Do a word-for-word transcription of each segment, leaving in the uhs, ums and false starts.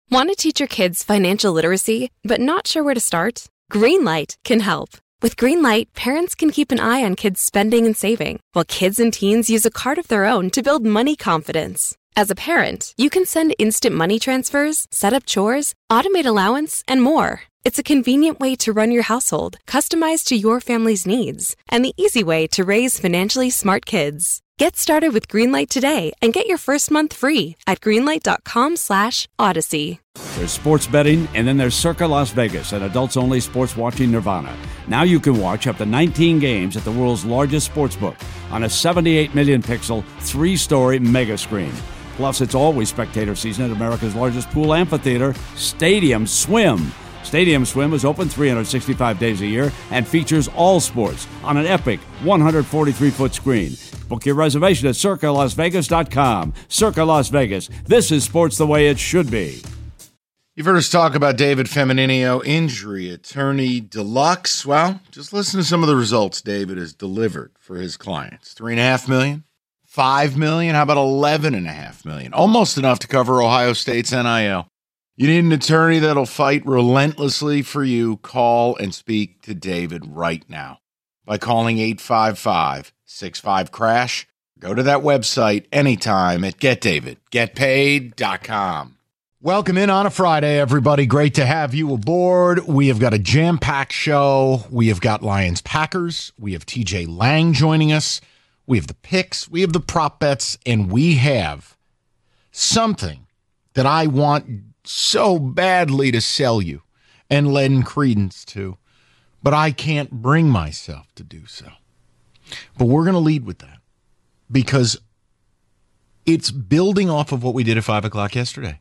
Want to teach your kids financial literacy, but not sure where to start? Greenlight can help. With Greenlight, parents can keep an eye on kids' spending and saving, while kids and teens use a card of their own to build money confidence. As a parent, you can send instant money transfers, set up chores, automate allowance, and more. It's a convenient way to run your household, customized to your family's needs, and the easy way to raise financially smart kids. Get started with Greenlight today and get your first month free at greenlight.com slash odyssey. There's sports betting, and then there's Circa Las Vegas, an adults-only sports watching nirvana. Now you can watch up to nineteen games at the world's largest sportsbook on a seventy-eight million pixel, three-story mega screen. Plus, it's always spectator season at America's largest pool amphitheater, Stadium Swim. Stadium Swim is open three hundred sixty-five days a year and features all sports on an epic one hundred forty-three foot screen. Book your reservation at circa las vegas dot com. Circa Las Vegas. This is sports the way it should be. You've heard us talk about David Femininio, injury attorney deluxe. Well, just listen to some of the results David has delivered for his clients. Three and a half million, five million, how about eleven and a half million? Almost enough to cover Ohio State's N I L. You need an attorney that'll fight relentlessly for you. Call and speak to David right now by calling eight five five, six five, crash. Go to that website anytime at get david get paid dot com. Welcome in on a Friday, everybody. Great to have you aboard. We have got a jam-packed show. We have got Lions Packers. We have T J Lang joining us. We have the picks. We have the prop bets. And we have something that I want so badly to sell you and lend credence to, but I can't bring myself to do so. But we're going to lead with that because it's building off of what we did at five o'clock yesterday.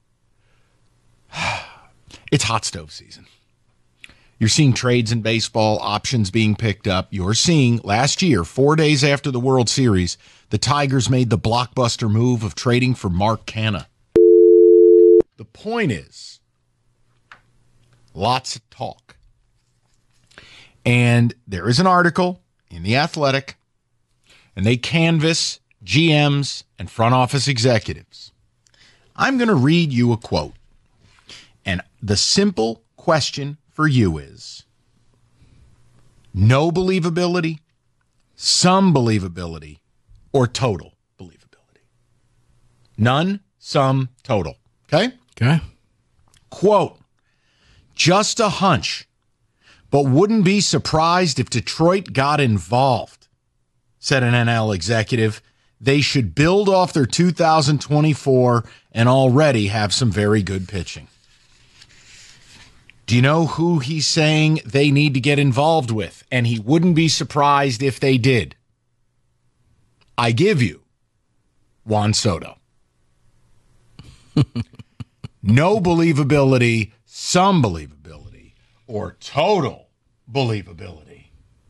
It's hot stove season. You're seeing trades in baseball, options being picked up. You're seeing last year, four days after the World Series, the Tigers made the blockbuster move of trading for Mark Canha. The point is, lots of talk. And there is an article in The Athletic, and they canvass G Ms and front office executives. I'm going to read you a quote. And the simple question for you is, no believability, some believability, or total believability? None, some, total. Okay? Okay. Quote, just a hunch, but wouldn't be surprised if Detroit got involved, said an N L executive. They should build off their two thousand twenty-four and already have some very good pitching. Do you know who he's saying they need to get involved with? And he wouldn't be surprised if they did. I give you Juan Soto. No believability, some believability, or total believability.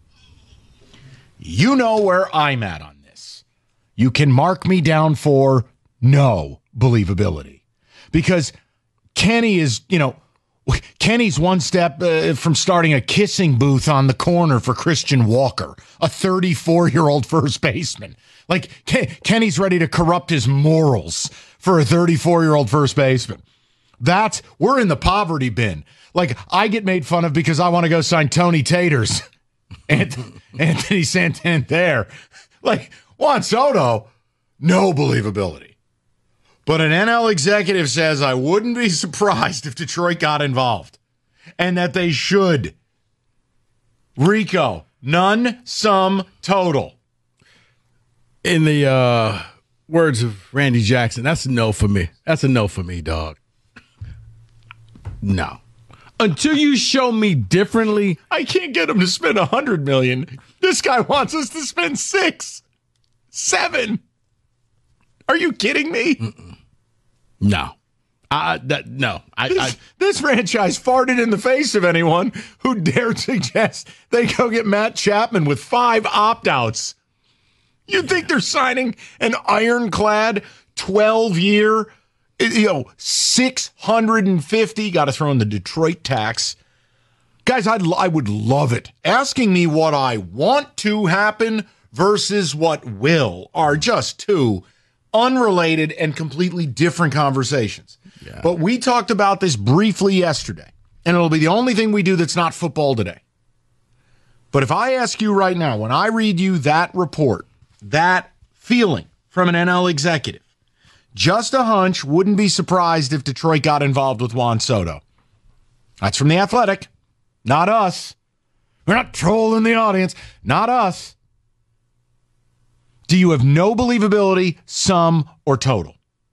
You know where I'm at on this. You can mark me down for no believability. Because Kenny is, you know, Kenny's one step uh, from starting a kissing booth on the corner for Christian Walker, a thirty-four-year-old first baseman. Like, Ken- Kenny's ready to corrupt his morals for a thirty-four-year-old first baseman. That's, we're in the poverty bin. Like, I get made fun of because I want to go sign Tony Taters. Anthony, Anthony Santander. Like, Juan Soto, no believability. But an N L executive says, I wouldn't be surprised if Detroit got involved. And that they should. Rico, none, some, total. In the uh, words of Randy Jackson, that's a no for me. That's a no for me, dog. No. Until you show me differently. I can't get him to spend one hundred million dollars. This guy wants us to spend six, seven. Are you kidding me? Mm-mm. No. Uh, that, no. I, this, I, this franchise farted in the face of anyone who dared suggest they go get Matt Chapman with five opt-outs. You think they're signing an ironclad twelve-year, you know, six hundred fifty, got to throw in the Detroit tax. Guys, I'd, I would love it. Asking me what I want to happen versus what will are just two Unrelated and completely different conversations. Yeah. But we talked about this briefly yesterday, and it'll be the only thing we do that's not football today. But if I ask you right now, when I read you that report, that feeling from an N L executive, just a hunch, wouldn't be surprised if Detroit got involved with Juan Soto. That's from The Athletic, not us. We're not trolling the audience, not us. Do you have no believability, some, or total?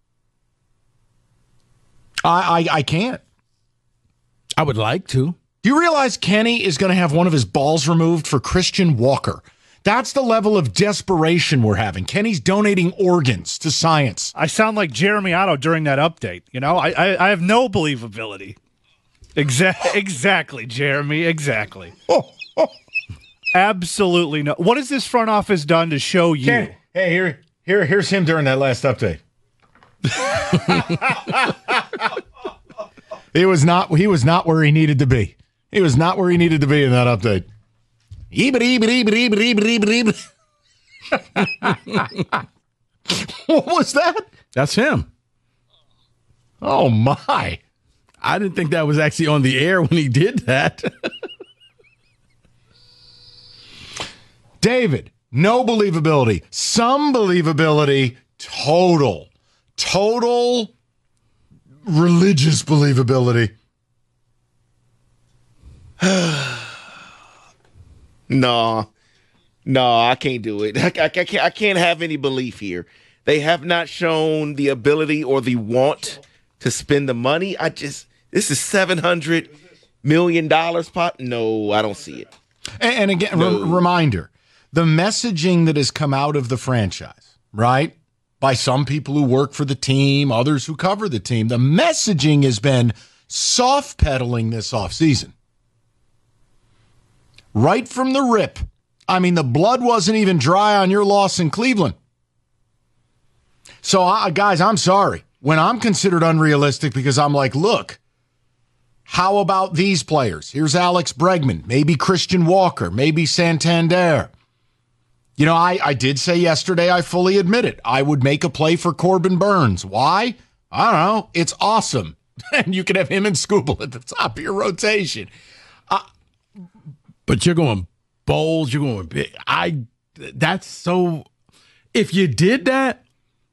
I, I I can't. I would like to. Do you realize Kenny is going to have one of his balls removed for Christian Walker? That's the level of desperation we're having. Kenny's donating organs to science. I sound like Jeremy Otto during that update. You know, I I, I have no believability. Exa- exactly, Jeremy. Exactly. Oh, oh. Absolutely no. What has this front office done to show you? Ken, hey, here, here, here's him during that last update. He was not. He was not where he needed to be. He was not where he needed to be in that update. What was that? That's him. Oh my! I didn't think that was actually on the air when he did that. David, no believability, some believability, total, total religious believability. No, no, I can't do it. I, I, I, can't, I can't have any belief here. They have not shown the ability or the want to spend the money. I just, this is seven hundred million dollars pot. No, I don't see it. And, and again, no. re- reminder, the messaging that has come out of the franchise, right, by some people who work for the team, others who cover the team, the messaging has been soft pedaling this offseason. Right from the rip. I mean, the blood wasn't even dry on your loss in Cleveland. So, I, guys, I'm sorry. When I'm considered unrealistic because I'm like, look, how about these players? Here's Alex Bregman, maybe Christian Walker, maybe Santander. You know, I, I did say yesterday, I fully admit it. I would make a play for Corbin Burns. Why? I don't know. It's awesome. And you can have him and Scooble at the top of your rotation. Uh, But you're going bold. You're going big. I. That's so. If you did that,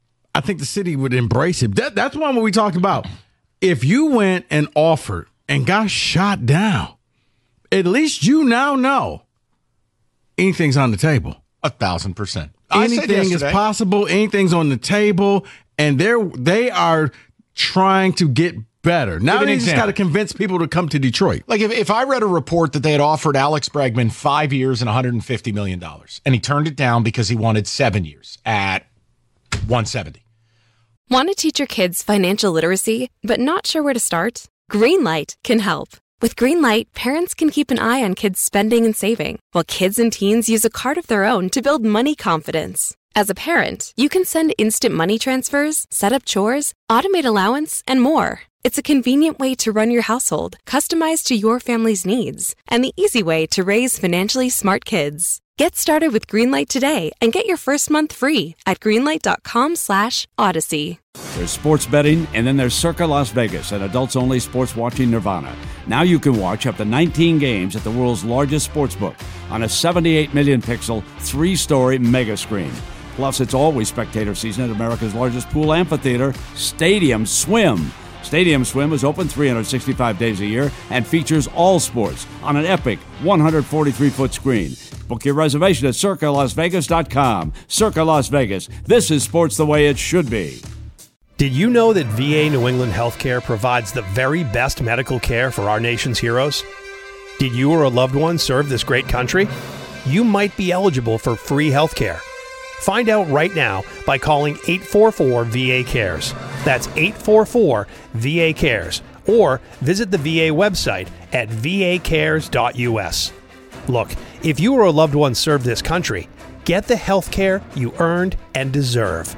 I think the city would embrace it. That, that's one what we talked about. If you went and offered and got shot down, at least you now know anything's on the table. A thousand percent. Anything is possible. Anything's on the table, and they're they are trying to get better. Now they just got to convince people to come to Detroit. Like if, if I read a report that they had offered Alex Bregman five years and one hundred fifty million dollars, and he turned it down because he wanted seven years at one hundred seventy. Want to teach your kids financial literacy, but not sure where to start? Greenlight can help. With Greenlight, parents can keep an eye on kids' spending and saving, while kids and teens use a card of their own to build money confidence. As a parent, you can send instant money transfers, set up chores, automate allowance, and more. It's a convenient way to run your household, customized to your family's needs, and the easy way to raise financially smart kids. Get started with Greenlight today and get your first month free at greenlight.com slash odyssey. There's sports betting, and then there's Circa Las Vegas, an adults-only sports watching nirvana. Now you can watch up to nineteen games at the world's largest sportsbook on a seventy-eight million pixel, three-story mega screen. Plus, it's always spectator season at America's largest pool amphitheater, Stadium Swim. Stadium Swim is open three hundred sixty-five days a year and features all sports on an epic one hundred forty-three foot screen. Book your reservation at circa las vegas dot com. Circa Las Vegas. This is sports the way it should be. Did you know that V A New England Healthcare provides the very best medical care for our nation's heroes? Did you or a loved one serve this great country? You might be eligible for free healthcare. Find out right now by calling eight four four V A cares. That's eight four four V A cares. Or visit the V A website at v a cares dot u s. Look, if you or a loved one served this country, get the health care you earned and deserve.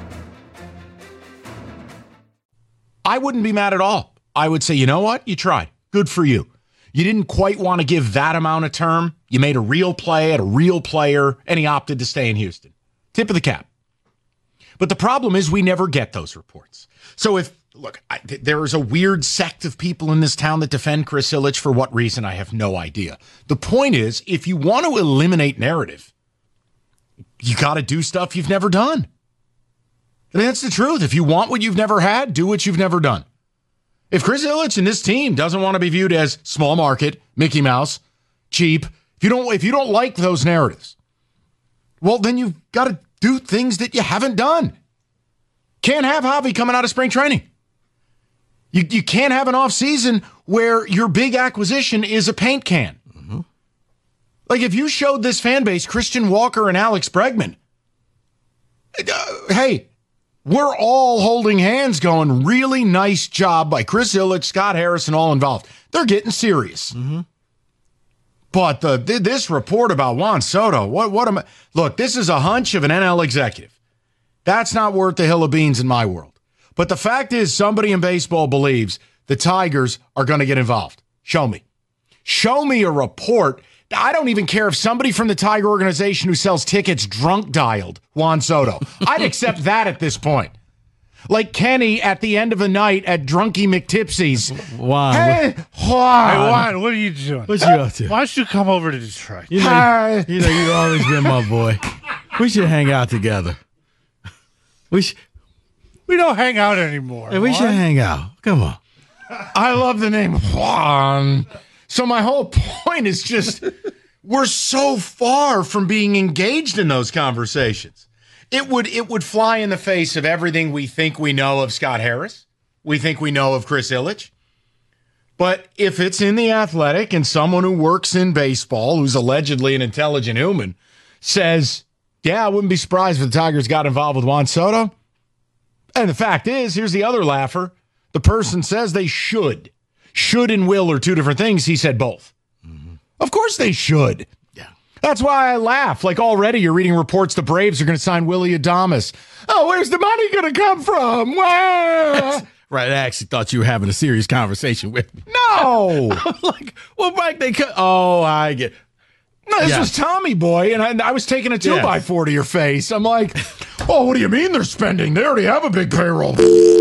I wouldn't be mad at all. I would say, you know what? You tried. Good for you. You didn't quite want to give that amount of term. You made a real play at a real player, and he opted to stay in Houston. Tip of the cap. But the problem is we never get those reports. So if, look, I, th- there is a weird sect of people in this town that defend Chris Ilitch for what reason, I have no idea. The point is, if you want to eliminate narrative, you got to do stuff you've never done. I mean, that's the truth. If you want what you've never had, do what you've never done. If Chris Ilitch and this team doesn't want to be viewed as small market, Mickey Mouse, cheap, if you don't, if you don't like those narratives, well, then you've got to do things that you haven't done. Can't have Javi coming out of spring training. You you can't have an offseason where your big acquisition is a paint can. Mm-hmm. Like if you showed this fan base Christian Walker and Alex Bregman, uh, hey, we're all holding hands going, really nice job by Chris Ilitch, Scott Harrison, all involved. They're getting serious. Mm-hmm. But the this report about Juan Soto, what what am I? Look, this is a hunch of an N L executive. That's not worth the hill of beans in my world. But the fact is, somebody in baseball believes the Tigers are going to get involved. Show me. Show me a report. I don't even care if somebody from the Tiger organization who sells tickets drunk dialed Juan Soto. I'd accept that at this point. Like Kenny at the end of the night at Drunky McTipsy's. Juan. Hey, Juan. Hey, Juan, what are you doing? What you up to? Why don't you come over to Detroit? You know, Hi. you know, you've always been my boy. We should hang out together. We should, We don't hang out anymore. we Juan. should hang out. Come on. I love the name Juan. So my whole point is just we're so far from being engaged in those conversations. It would it would fly in the face of everything we think we know of Scott Harris. We think we know of Chris Ilitch. But if it's in The Athletic and someone who works in baseball, who's allegedly an intelligent human, says, yeah, I wouldn't be surprised if the Tigers got involved with Juan Soto. And the fact is, here's the other laugher. The person says they should. Should and will are two different things. He said both. Mm-hmm. Of course they should. Yeah. That's why I laugh. Like already you're reading reports the Braves are going to sign Willie Adames. Oh, where's the money going to come from? Well, Right, I actually thought you were having a serious conversation with me. no. Like, well, Mike, they cut. Oh, I get. No, this Yeah. was Tommy Boy, and I, I was taking a two Yeah. by four to your face. I'm like, oh, what do you mean they're spending? They already have a big payroll.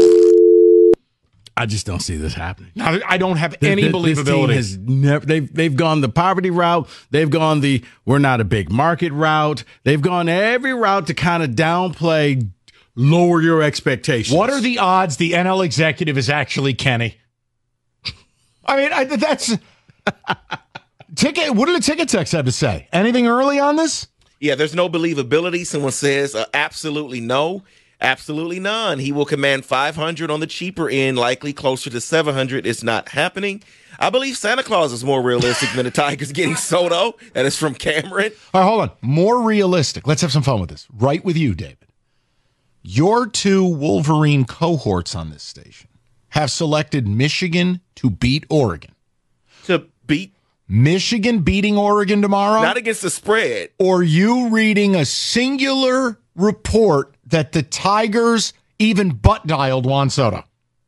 I just don't see this happening. Now, I don't have any This- this team believability. has never, they've, they've gone the poverty route. They've gone the we're not a big market route. They've gone every route to kind of downplay, lower your expectations. What are the odds the N L executive is actually Kenny? I mean, I, that's ticket. What did the ticket text have to say? Anything early on this? Yeah, there's no believability. Someone says uh, absolutely no. Absolutely none. He will command five hundred on the cheaper end, likely closer to seven hundred. It's not happening. I believe Santa Claus is more realistic than the Tigers getting Soto. That is from Cameron. All right, hold on. More realistic. Let's have some fun with this. Right with you, David. Your two Wolverine cohorts on this station have selected Michigan to beat Oregon. To beat, Michigan beating Oregon tomorrow? not against the spread. Or you reading a singular report that the Tigers even butt dialed Juan Soto?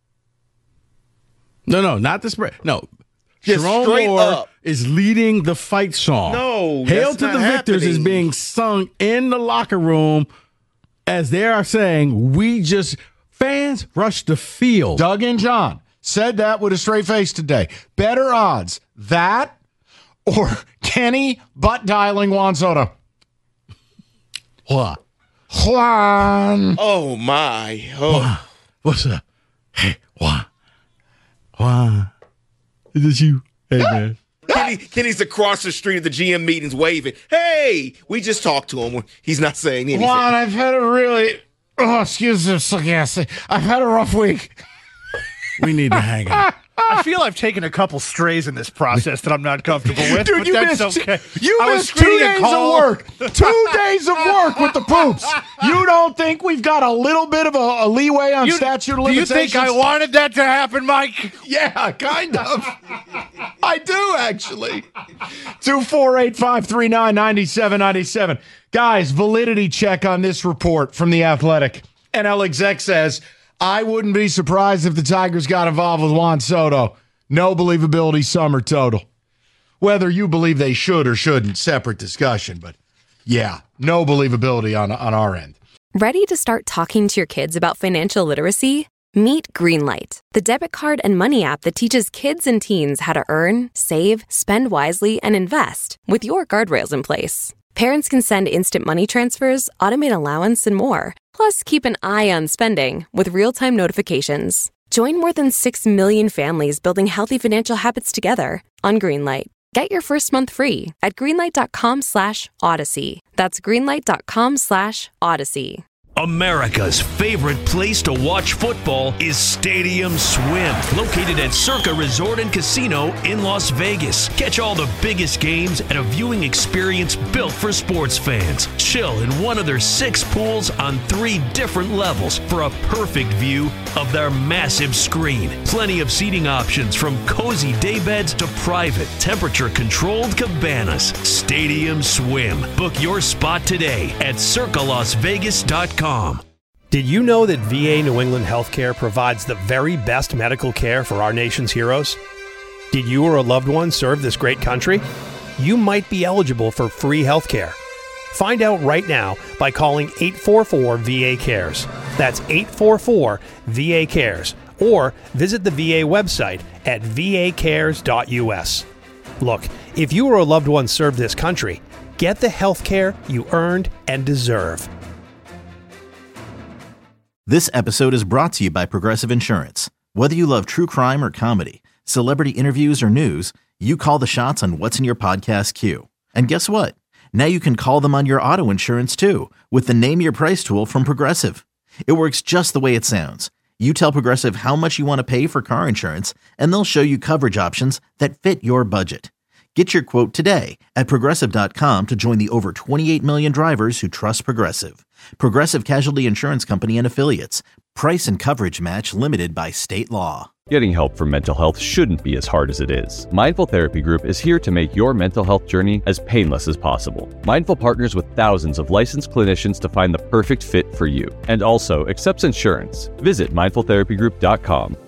No, no, not the spread. No. Just Sharon straight Moore up. is leading the fight song. No, Hail that's to not the Victors is happening. being sung in the locker room as they are saying, we just, fans rush the field. Doug and John said that with a straight face today. Better odds, that or Kenny butt dialing Juan Soto? What? Juan. Oh, my. Oh. What's up? Hey, why? Why? Is this you? Hey, man. Kenny, Kenny's across the street at the G M meetings waving. Hey, we just talked to him. He's not saying anything. Juan, I've had a really, oh, excuse me, sarcastic. I've had a rough week. We need to hang out. I feel I've taken a couple strays in this process that I'm not comfortable with. Dude, but you that's missed, okay. you I was missed two screening a days call. of work. Two days of work with the poops. You don't think we've got a little bit of a, a leeway on You- statute of do you limitations? think I wanted that to happen, Mike? Yeah, kind of. I do, actually. two four eight, five three nine, nine seven nine seven. Guys, validity check on this report from The Athletic. N L exec says, I wouldn't be surprised if the Tigers got involved with Juan Soto. No believability, summer total. Whether you believe they should or shouldn't, separate discussion. But yeah, no believability on, on our end. Ready to start talking to your kids about financial literacy? Meet Greenlight, the debit card and money app that teaches kids and teens how to earn, save, spend wisely, and invest with your guardrails in place. Parents can send instant money transfers, automate allowance, and more. Plus, keep an eye on spending with real-time notifications. Join more than six million families building healthy financial habits together on Greenlight. Get your first month free at greenlight.com slash odyssey. That's greenlight.com slash odyssey. America's favorite place to watch football is Stadium Swim, located at Circa Resort and Casino in Las Vegas. Catch all the biggest games at a viewing experience built for sports fans. Chill in one of their six pools on three different levels for a perfect view of their massive screen. Plenty of seating options from cozy daybeds to private, temperature-controlled cabanas. Stadium Swim. Book your spot today at circa las vegas dot com. Did you know that V A New England Healthcare provides the very best medical care for our nation's heroes? Did you or a loved one serve this great country? You might be eligible for free healthcare. Find out right now by calling eight four four V A cares. That's eight four four V A cares. Or visit the V A website at v a cares dot u s. Look, if you or a loved one served this country, get the healthcare you earned and deserve. This episode is brought to you by Progressive Insurance. Whether you love true crime or comedy, celebrity interviews or news, you call the shots on what's in your podcast queue. And guess what? Now you can call them on your auto insurance too with the Name Your Price tool from Progressive. It works just the way it sounds. You tell Progressive how much you want to pay for car insurance, and they'll show you coverage options that fit your budget. Get your quote today at progressive dot com to join the over twenty-eight million drivers who trust Progressive. Progressive Casualty Insurance Company and Affiliates. Price and coverage match limited by state law. Getting help for mental health shouldn't be as hard as it is. Mindful Therapy Group is here to make your mental health journey as painless as possible. Mindful partners with thousands of licensed clinicians to find the perfect fit for you, and also accepts insurance. Visit mindful therapy group dot com